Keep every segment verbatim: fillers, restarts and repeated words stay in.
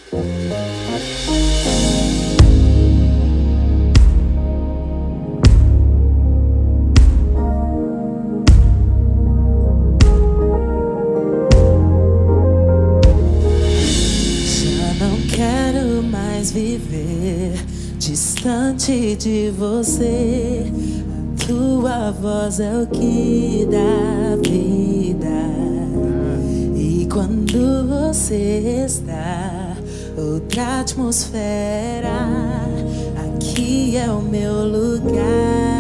Viver distante de você, a tua voz é o que dá vida. E quando você está, outra atmosfera, aqui é o meu lugar.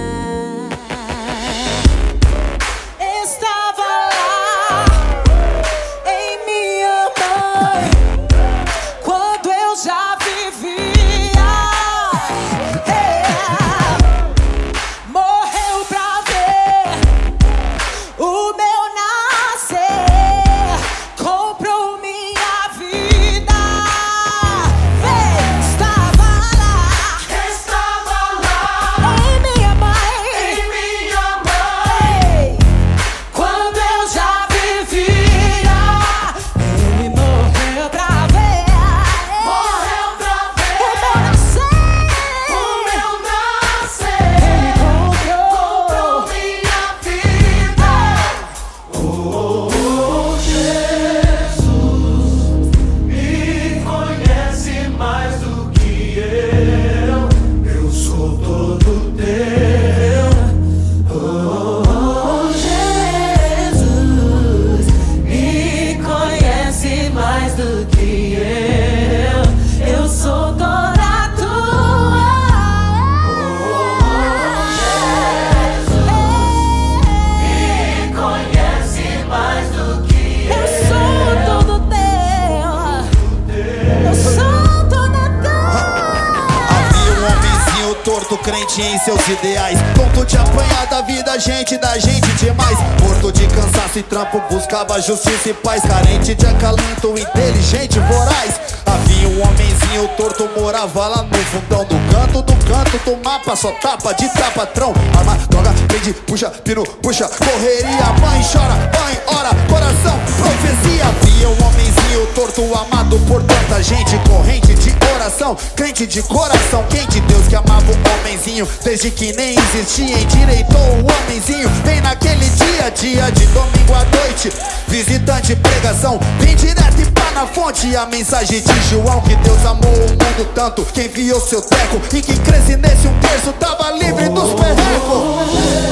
Torto, crente em seus ideais, tonto de apanhar da vida, gente da gente demais. Morto de cansaço e trampo, buscava justiça e paz. Carente de acalento, inteligente, voraz. Havia um homenzinho torto, morava lá no fundão do canto, do canto do mapa, só tapa de tapatrão. Arma, droga, prende, puxa, pino, puxa, correria. Mãe chora, mãe ora, coração, profecia. Havia um homenzinho torto, amado por tanta gente. Corrente de oração, crente de coração quente. Deus que amava o homenzinho desde que nem existia, endireitou o homenzinho bem naquele dia, dia de domingo à noite. Visitante, pregação, bem direto e pá na fonte. A mensagem de João, que Deus amou o mundo tanto que enviou seu teco, e que cresce nesse um terço tava livre dos perrecos.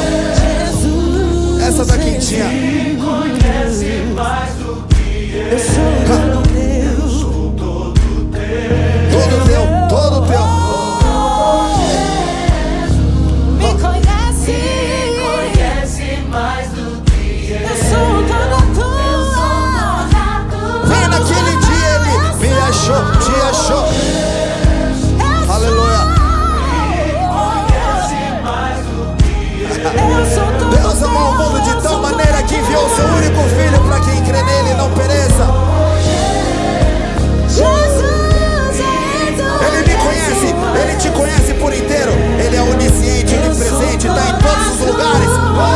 Essa da quentinha. Conhece mais do que eu. Eu sou todo teu. Eu sou todo teu. Todo teu, todo teu. Te achou, aleluia. Deus amou o mundo de tal maneira que enviou seu único filho para quem crê nele não pereça. Ele me conhece, ele te conhece por inteiro. Ele é onisciente, onipresente, está em todos os lugares.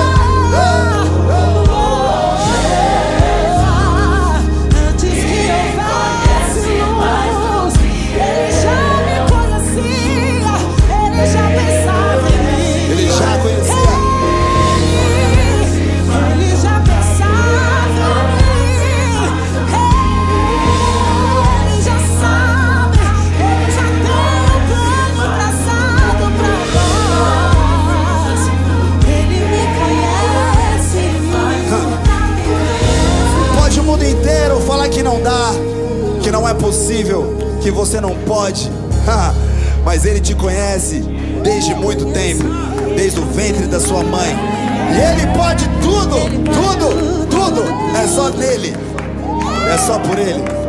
Que não dá, que não é possível, que você não pode, mas ele te conhece desde muito tempo, desde o ventre da sua mãe, e ele pode tudo, tudo, tudo, é só nele, é só por ele.